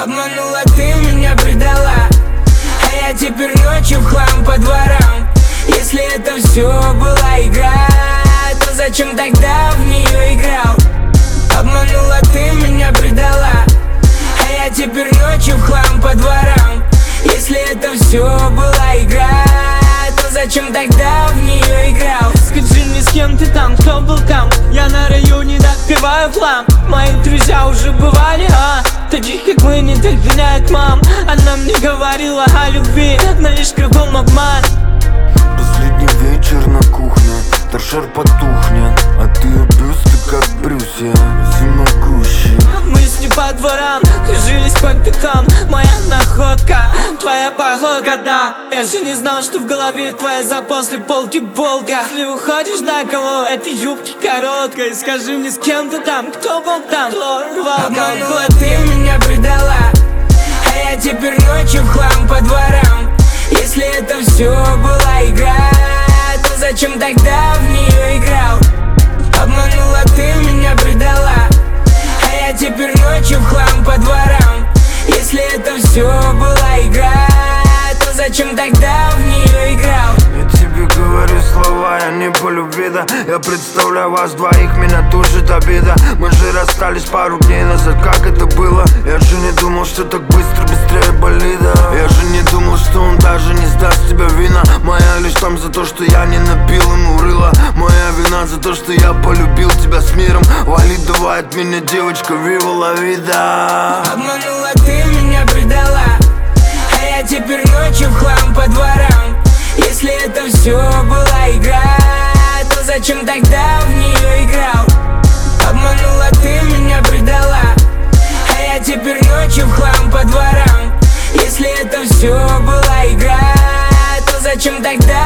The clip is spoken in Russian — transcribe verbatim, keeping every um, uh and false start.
Обманула, ты меня предала, а я теперь ночью в хлам по дворам. Если это все была игра, то зачем тогда в нее играл? Обманула, ты меня предала, а я теперь ночью в хлам по дворам. Если это все была игра, то зачем тогда в нее играл? Скажи мне, с кем ты там, кто был там? Я на районе допиваю флам. Мои друзья уже бывали, а? Таких как мы не догоняет мам. Она мне говорила о любви, но лишь кругом обман. Последний вечер на кухне, торшер потухнет, а ты бюсты как брюсья, всемогущий. Мы с ней по дворам, кружились по пятам. Моя находка, твоя походка, да. Я же не знал, что в голове твоя за после полки болка. Если уходишь на кого, этой юбки короткой. Скажи мне, с кем ты там, кто был там, кто рвал. Обманула, ты меня предала, а я теперь ночью в хлам по дворам. Если это все была игра, то зачем тогда в нее играл? Обманула, ты меня предала, а я теперь ночью в хлам по дворам. Если это все была игра, то зачем тогда в нее играл? Я тебе говорю слова, я не по любви, да. Я представляю вас двоих, меня душит обида. Мы же расстались пару дней назад, как это было? Я же не думал, что так быстро, быстрее болида. Я же не думал, что он даже не сдаст тебя вина. Моя лишь там за то, что я не набил ему рыло. Моя вина за то, что я полюбил тебя с миром. Вали, давай от меня, девочка, вива ла вида. Обманула, ты меня предала, а я теперь ночью в хлам по дворам. Если это все была игра, то зачем тогда в нее играл? Обманула, ты меня предала, а я теперь ночью в хлам по дворам. Если это все была игра, то зачем тогда